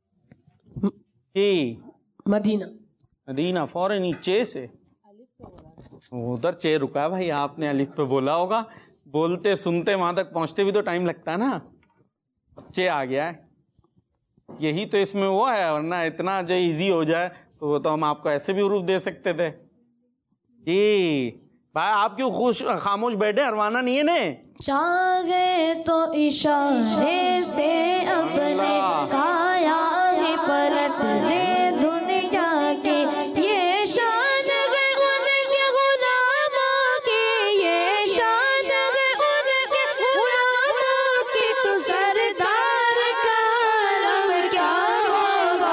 جی مدینہ. مدینہ فوراً ہی چے سے, ادھر چے رکا بھائی, آپ نے الف پہ بولا ہوگا. بولتے سنتے وہاں تک پہنچتے بھی تو ٹائم لگتا ہے نا. چے آ گیا ہے, یہی تو اس میں وہ ہے, ورنہ اتنا جو ایزی ہو جائے تو وہ تو ہم آپ کو ایسے بھی حروف دے سکتے تھے. جی بھائی آپ کیوں خاموش بیٹھے, اروانا نہیں ہے نا؟ چاہے تو اشارے سے اپنے کایا ہی پلٹ دے دنیا کی, یہ شان ہے ان کے غلاموں کی, یہ شان ہے ان کے غلاموں کی. تو سردار کا علم کیا ہوگا,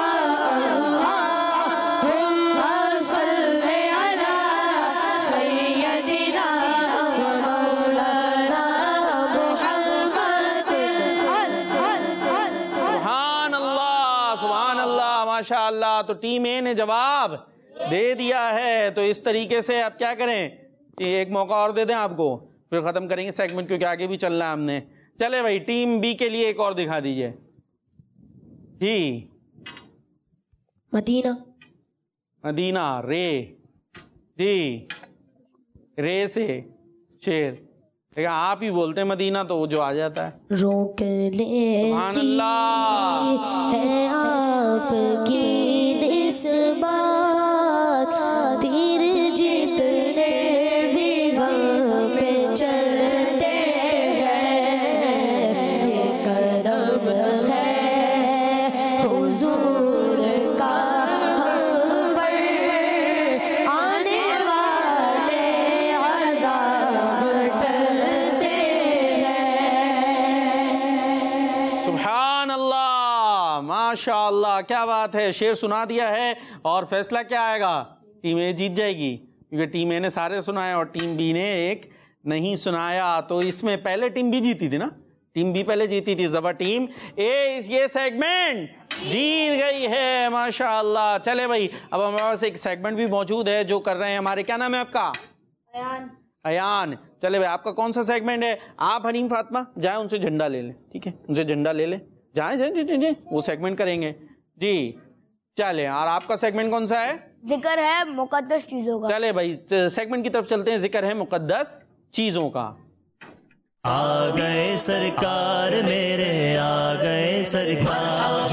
اللہم صلی علی سیدنا و مولانا محمد. سبحان اللہ سبحان اللہ ماشاء اللہ. تو ٹیم اے نے جواب دے دیا ہے. تو اس طریقے سے آپ کیا کریں, ایک موقع اور دے دیں آپ کو, پھر ختم کریں گے سیگمنٹ, کیونکہ آگے بھی چلنا ہے ہم نے. چلے بھائی ٹیم بی کے لیے ایک اور دکھا دیجئے. جی مدینہ. مدینہ رے. جی رے سے شعر, لیکن آپ ہی بولتے ہیں مدینہ تو وہ جو آ جاتا ہے. روک لیتی سبحان اللہ. ہے آپ کی نسبات, تیر جتنے بھی ہم پہ چلتے ہیں, یہ کرم ہے حضور کا ہم پر, آنے والے عذاب ٹلتے ہیں. سبحان اللہ ماشاء اللہ, کیا بات ہے. شعر سنا دیا ہے اور فیصلہ کیا آئے گا, ٹیم اے جیت جائے گی, کیونکہ ٹیم اے نے سارے سنائے اور ٹیم بی نے ایک نہیں سنایا. تو اس میں پہلے ٹیم بی جیتی تھی نا, ٹیم بی پہلے جیتی تھی, زبر ٹیم اے یہ سیگمنٹ جیت گئی ہے ماشاء اللہ. چلے بھائی اب ہمارے پاس ایک سیگمنٹ بھی موجود ہے جو کر رہے ہیں ہمارے, کیا نام ہے آپ کا؟ ایان. چلے بھائی آپ کا کون سا سیگمنٹ ہے؟ آپ حنین فاطمہ جائیں ان سے جھنڈا لے لیں, ٹھیک ہے, ان سے جھنڈا لے لیں, جائیں جائیں جائیں وہ سیگمنٹ کریں گے. جی چلیں, اور آپ کا سیگمنٹ کون سا ہے؟ ذکر ہے مقدس چیزوں کا. چلے بھائی سیگمنٹ کی طرف چلتے ہیں. ذکر ہے مقدس چیزوں کا. آ گئے سرکار میرے, آ گئے سرکار.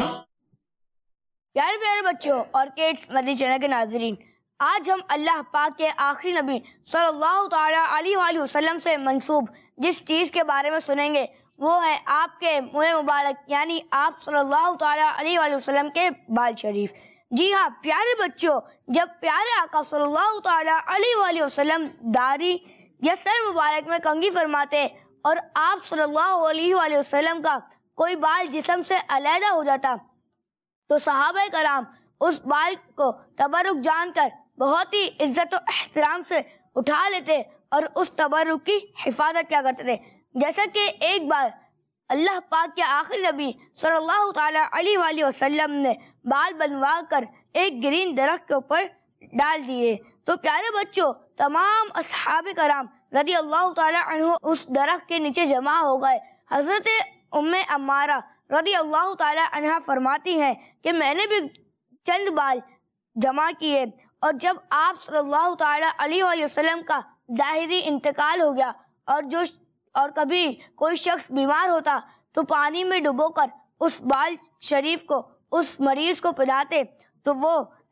پیارے پیارے بچوں اور کیڈز مدنی چینل کے ناظرین, آج ہم اللہ پاک کے آخری نبی صلی اللہ تعالیٰ علیہ وآلہ وسلم سے منسوب جس چیز کے بارے میں سنیں گے وہ ہے آپ کے منہ مبارک, یعنی آپ صلی اللہ تعالیٰ علیہ وآلہ وسلم کے بال شریف. جی ہاں پیارے بچوں, جب پیارے آقا صلی اللہ تعالیٰ علیہ وآلہ وسلم داڑھی یا سر مبارک میں کنگھی فرماتے اور آپ صلی اللہ علیہ وآلہ وسلم کا کوئی بال جسم سے علیحدہ ہو جاتا تو صحابہ کرام اس بال کو تبرک جان کر بہت ہی عزت و احترام سے اٹھا لیتے اور اس تبرک کی حفاظت کیا کرتے تھے. جیسا کہ ایک بار اللہ پاک کے آخری نبی صلی اللہ تعالیٰ علیہ وآلہ وسلم نے بال بنوا کر ایک گرین درخت کے اوپر ڈال دیے تو پیارے بچوں تمام اصحاب کرام رضی اللہ تعالیٰ عنہ اس درخت کے نیچے جمع ہو گئے. حضرت ام عمارہ رضی اللہ تعالیٰ عنہ فرماتی ہیں کہ میں نے بھی چند بال جمع کیے, اور جب آپ صلی اللہ تعالیٰ علیہ وآلہ وسلم کا ظاہری انتقال ہو گیا اور کبھی کوئی شخص بیمار ہوتا تو پانی میں ڈبو کر اس بال شریف کو اس مریض کو پلاتے تو وہ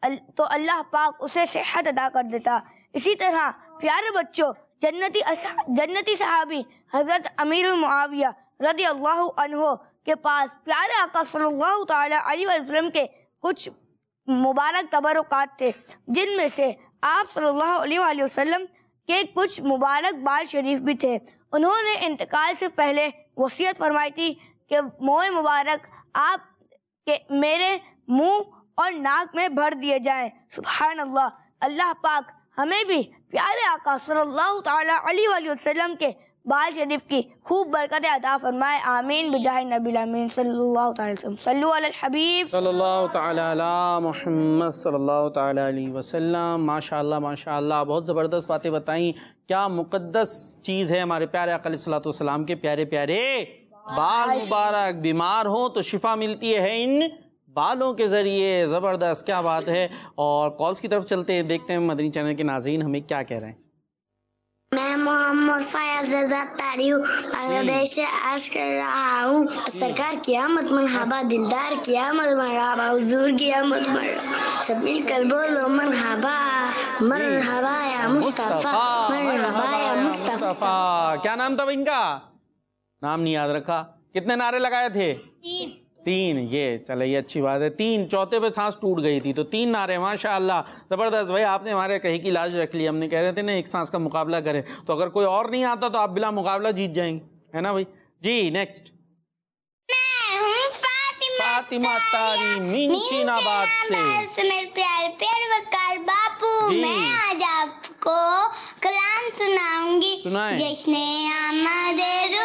تو اللہ پاک اسے صحت عطا کر دیتا۔ اسی طرح پیارے بچوں، جنتی صحابی حضرت امیر المعاویہ رضی اللہ عنہ کے پاس پیارے آقا صلی اللہ تعالی علیہ وسلم کے کچھ مبارک تبرکات تھے، جن میں سے آپ صلی اللہ علیہ وآلہ وسلم کے کچھ مبارک بال شریف بھی تھے۔ انہوں نے انتقال سے پہلے وصیت فرمائی تھی کہ موئے مبارک آپ کے میرے منہ اور ناک میں بھر دیے جائیں۔ سبحان اللہ۔ اللہ پاک ہمیں بھی پیارے آقا صلی اللہ تعالی علیہ وآلہ وسلم کے بال شریف کی خوب برکت عطا فرمائے، آمین بجاہ نبی الامین صلی اللہ تعالی وسلم۔ صلو علی الحبیب صلی اللہ تعالی علی محمد صلی اللہ تعالی علیہ وسلم۔ ماشاءاللہ ماشاءاللہ، بہت زبردست باتیں بتائیں۔ کیا مقدس چیز ہے ہمارے پیارے آقا علیہ السلام کے پیارے پیارے بال مبارک۔ بیمار ہوں تو شفا ملتی ہے ان بالوں کے ذریعے۔ زبردست، کیا بات ہے۔ اور کالز کی طرف چلتے ہیں، دیکھتے ہیں مدنی چینل کے ناظرین ہمیں کیا کہہ رہے ہیں۔ میں محمد فیاض رضا تاری بنگلہ دیش سے عرض کر رہا ہوں، سرکار کی آمد مرحبا، دلدار کی آمد مرحبا، حضور کی آمد مرحبا، سب مل کر بولو مرحبا، مرحبا یا مصطفیٰ، مرحبا یا مصطفیٰ۔ کیا نام تھا ان کا؟ نام نہیں یاد رکھا۔ کتنے نعرے لگائے تھے؟ تین۔ یہ چلے یہ اچھی بات ہے، تین۔ چوتھے پہ سانس ٹوٹ گئی تھی تو 3 نعرے، ماشاءاللہ زبردست۔ بھائی آپ نے ہمارے کہیں کی لاج رکھ لی، ہم نے کہہ رہے تھے نا ایک سانس کا مقابلہ کریں، تو اگر کوئی اور نہیں آتا تو آپ بلا مقابلہ جیت جائیں گے، ہے نا بھائی؟ جی نیکسٹ۔ میں ہوں فاطمہ تاری مینچین آباد سے۔ میرے پیارے پیارے وقار باپو، میں آج آپ کو کلام سناؤں گی۔ سنائیں۔ جشن آمد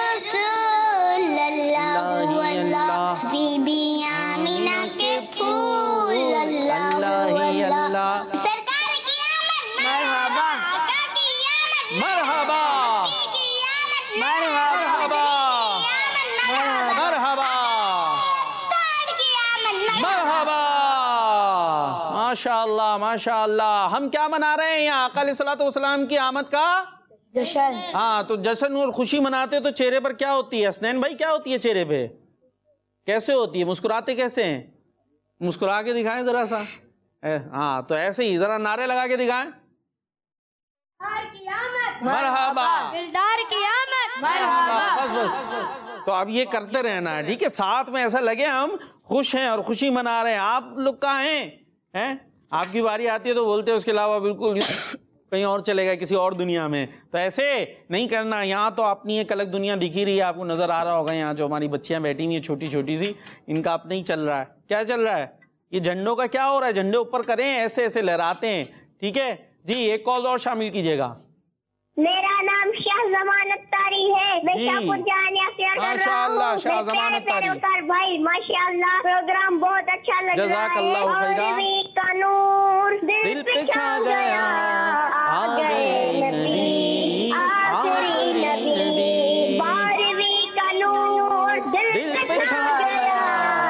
رسول اللہ اللہ، بی بی آمینہ کے پھول اللہ اللہ، سرکار کی آمد مرحبا آقا کی آمد مرحبا کی آمد مرحبا مرحبا سرکار کی آمد مرحبا۔ ماشاءاللہ ماشاءاللہ۔ ہم کیا منا رہے ہیں یہاں؟ آقا علیہ السلام کی آمد کا جشن۔ ہاں، تو جشن اور خوشی مناتے تو چہرے پر کیا ہوتی ہے حسنین بھائی؟ کیا ہوتی ہے چہرے پہ؟ کیسے ہوتی ہے؟ مسکراتے کیسے ہیں؟ مسکرا کے دکھائیں ذرا سا۔ ہاں تو ایسے ہی ذرا نعرے لگا کے دکھائیں۔ مرحبا دلدار کی آمد مرحبا۔ بس بس، تو اب یہ کرتے رہنا ہے، ٹھیک ہے؟ ساتھ میں ایسا لگے ہم خوش ہیں اور خوشی منا رہے ہیں۔ آپ لوگ کہاں ہیں؟ آپ کی باری آتی ہے تو بولتے ہیں، اس کے علاوہ بالکل کہیں اور چلے گا کسی اور دنیا میں، تو ایسے نہیں کرنا۔ یہاں تو اپنی ایک الگ دنیا دکھی رہی ہے، آپ کو نظر آ رہا ہوگا یہاں جو ہماری بچیاں بیٹھی ہوئی ہیں چھوٹی چھوٹی سی، ان کا اپنا ہی چل رہا ہے۔ کیا چل رہا ہے؟ یہ جھنڈوں کا کیا ہو رہا ہے؟ جھنڈے اوپر کریں، ایسے ایسے لہراتے ہیں، ٹھیک ہے جی؟ ایک کال اور شامل کیجیے گا۔ میرا نام شاہ ضمانت تاری ہے، میں شاہپور جامعہ سے کر رہا ہوں۔ شاہ ضمانت تاری بھائی ماشاءاللہ پروگرام بہت اچھا لگ رہا ہے، جزاک اللہ خیرہ۔ اور کا نور دل پہ چھا گیا، آگے نبی آخری نبی، بارہویں کا نور دل پہ چھا گیا،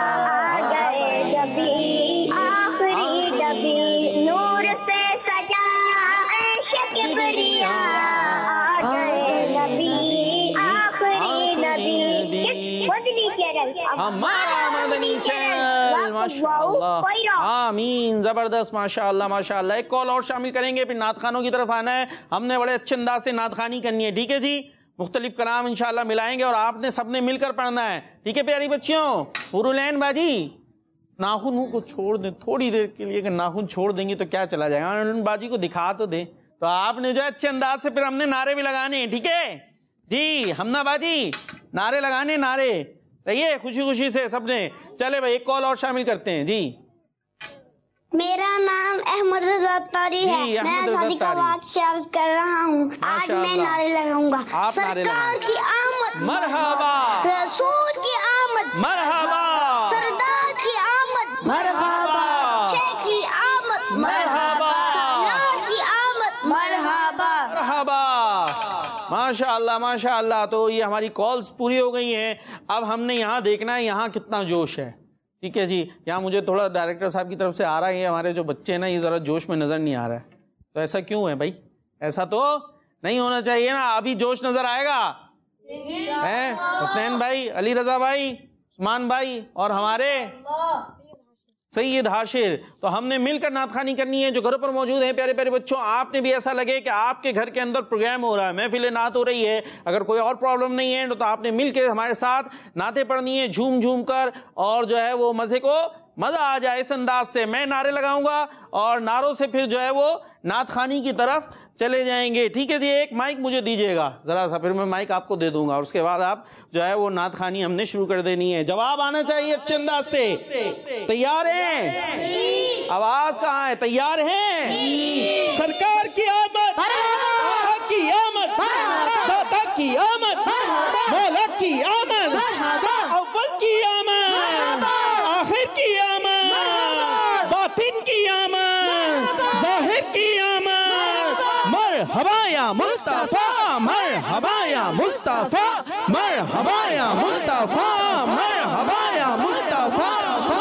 آگے نبی آخری نبی، نور سے سجا عیش کبریا، آگے نبی آخری نبی۔ مدنی چینل ہمارا مدنی چینل، ماشاءاللہ آمین، زبردست، ماشاءاللہ ماشاءاللہ۔ ایک کال اور شامل کریں گے، پھر نعت خانوں کی طرف آنا ہے۔ ہم نے بڑے اچھے انداز سے نعت خوانی کرنی ہے، ٹھیک ہے جی؟ مختلف کلام انشاءاللہ ملائیں گے اور آپ نے سب نے مل کر پڑھنا ہے، ٹھیک ہے پیاری بچیوں؟ حورالعین باجی ناخن کو چھوڑ دیں تھوڑی دیر کے لیے، کہ ناخن چھوڑ دیں گی تو کیا چلا جائے گا، باجی کو دکھا تو دیں۔ تو آپ نے جو ہے اچھے انداز سے، پھر ہم نے نعرے بھی لگانے ہیں، ٹھیک ہے جی؟ ہمنا باجی نعرے لگانے، نعرے، صحیح ہے؟ خوشی خوشی سے سب نے۔ چلے بھائی ایک کال اور شامل کرتے ہیں جی۔ میرا نام احمد رضا تاری ہے، میں شادی کا بات سے عرض کر رہا ہوں۔ آج میں نعرے لگاؤں گا، سرکار کی آمد مرحبا، رسول کی آمد مرحبا، سردار کی آمد مرحبا، شیخ کی آمد مرحبا، سالار کی آمد مرحبا مرحبا۔ ماشاءاللہ ماشاءاللہ۔ تو یہ ہماری کالز پوری ہو گئی ہیں، اب ہم نے یہاں دیکھنا ہے یہاں کتنا جوش ہے، ٹھیک ہے جی؟ یہاں مجھے تھوڑا ڈائریکٹر صاحب کی طرف سے آ رہا ہے، یہ ہمارے جو بچے ہیں نا یہ ذرا جوش میں نظر نہیں آ رہا ہے، تو ایسا کیوں ہے بھائی؟ ایسا تو نہیں ہونا چاہیے نا، ابھی جوش نظر آئے گا؟ حسنین بھائی، علی رضا بھائی، عثمان بھائی اور ہمارے سید حاشر. تو ہم نے مل کر نعت خوانی کرنی ہے. جو گھروں پر موجود ہیں پیارے پیارے بچوں, آپ نے بھی ایسا لگے کہ آپ کے گھر کے اندر پروگرام ہو رہا ہے, محفل نعت ہو رہی ہے, اگر کوئی اور پرابلم نہیں ہے تو آپ نے مل کے ہمارے ساتھ نعتیں پڑھنی ہے جھوم جھوم کر, اور جو ہے وہ مزہ آ جائے اس انداز سے. میں نعرے لگاؤں گا اور نعروں سے پھر جو ہے وہ نعت خوانی کی طرف چلے جائیں گے. ٹھیک ہے جی, ایک مائک مجھے دیجیے گا ذرا سا, پھر میں مائک آپ کو دے دوں گا, اور اس کے بعد آپ جو ہے وہ نعت خوانی ہم نے شروع کر دینی ہے. جواب آنا چاہیے اچھے انداز سے. تیار ہیں؟ آواز کہاں ہے؟ تیار ہیں؟ سرکار کی آمد, آقا کی آمد, داتا کی آمد, مولا کی آمد, اول کی آمد, آخر کی آمد, باطن کی آمد, ظاہر کی آمد. مرحبا یا مصطفیٰ, مرحبا یا مصطفیٰ, مرحبا یا مصطفیٰ, مرحبا یا مصطفیٰ.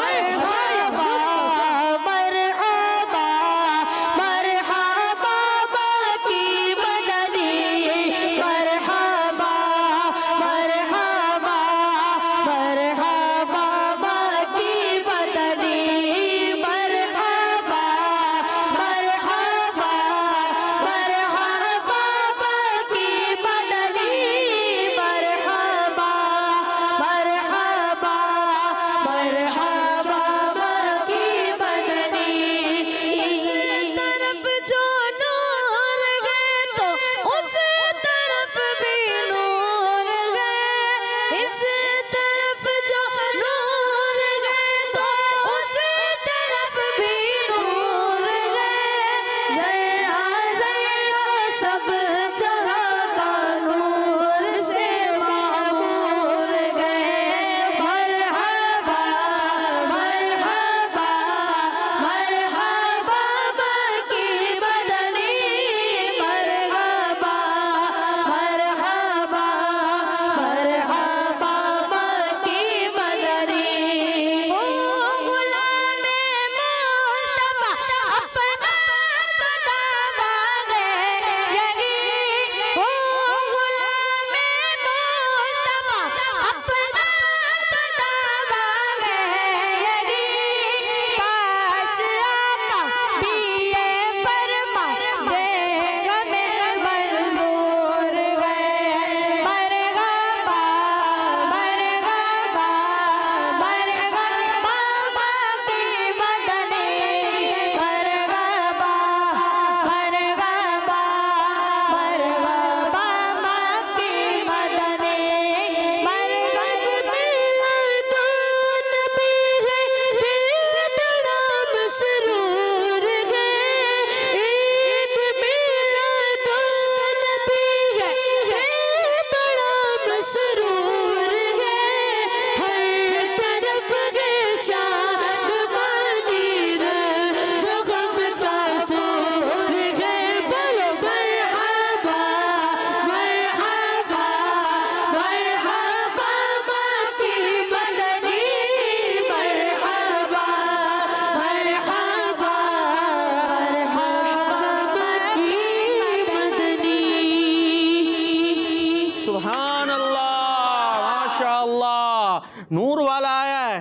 سبحان اللہ, ماشاء اللہ. نور والا آیا ہے,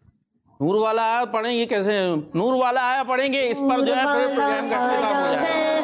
نور والا آیا, پڑھیں. یہ کیسے نور والا آیا پڑھیں گے, اس پر جو ہے پھر پروگرام کا اختتام ہو جائے گا.